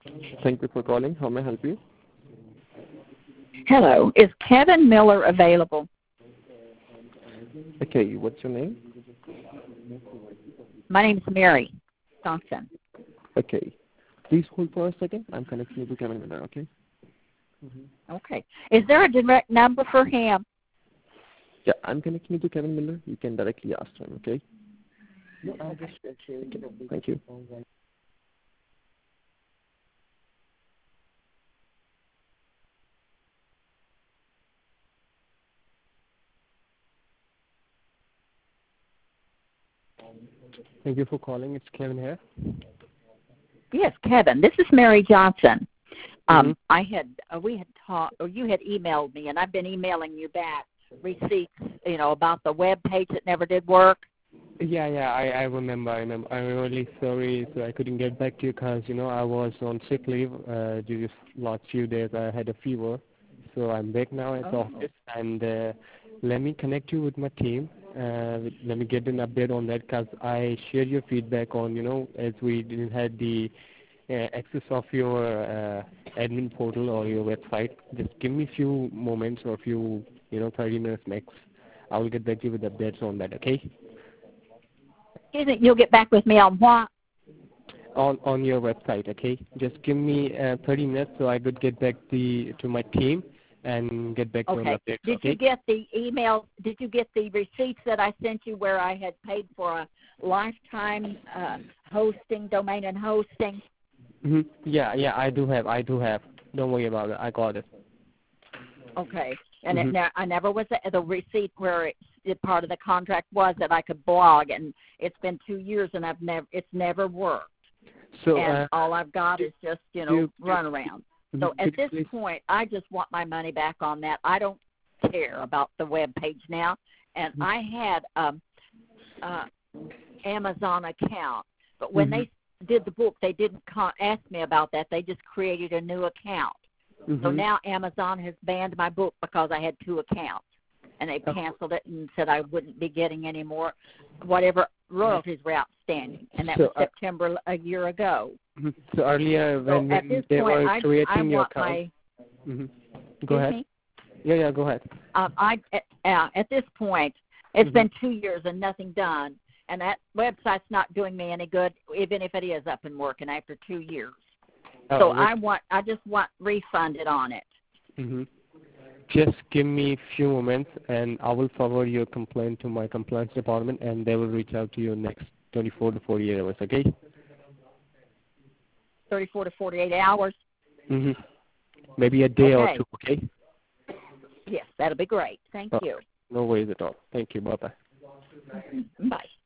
Thank you for calling. How may I help you? Hello. Is Kevin Miller available? Okay, what's your name? My name is Mary Johnson. Okay. Please hold for a second. I'm connecting you to Kevin Miller, okay? Okay. Is there a direct number for him? Yeah, I'm connecting you to Kevin Miller. You can directly ask him, okay? Okay. Thank you. Thank you for calling. It's Kevin here. Yes, Kevin. This is Mary Johnson. Mm-hmm. We had talked, or you had emailed me, and I've been emailing you back receipts, about the web page that never did work. Yeah, I remember. I'm really sorry, so I couldn't get back to you because, I was on sick leave due to last few days. I had a fever, so I'm back now at the office, and let me connect you with my team. Let me get an update on that because I shared your feedback on, as we didn't have the access of your admin portal or your website. Just give me a few moments or 30 minutes max. I will get back to you with updates on that, okay? You'll get back with me on what? On your website, okay? Just give me 30 minutes so I could get back to my team and get back to an update. Did you get the email? Did you get the receipts that I sent you where I had paid for a lifetime domain and hosting? Mm-hmm. Yeah, I do have. Don't worry about it. I got it. Okay. And I never was the receipt where part of the contract was that I could blog, and it's been 2 years and it's never worked. So and all I've got is just run around. So at this point, I just want my money back on that. I don't care about the web page now, and I had Amazon account, but when they did the book, they didn't ask me about that. They just created a new account. So now Amazon has banned my book because I had 2 accounts, and they canceled it and said I wouldn't be getting any more whatever royalties were outstanding, and that was September a year ago. So earlier when they were creating your account, go ahead. Yeah, go ahead. At this point, it's been 2 years and nothing done, and that website's not doing me any good, even if it is up and working after 2 years. So I just want refunded on it. Just give me a few moments, and I will forward your complaint to my compliance department, and they will reach out to you next 24 to 48 hours, okay? 34 to 48 hours? Maybe a day or 2, okay? Yes, that'll be great. Thank you. No worries at all. Thank you. Bye-bye. Bye.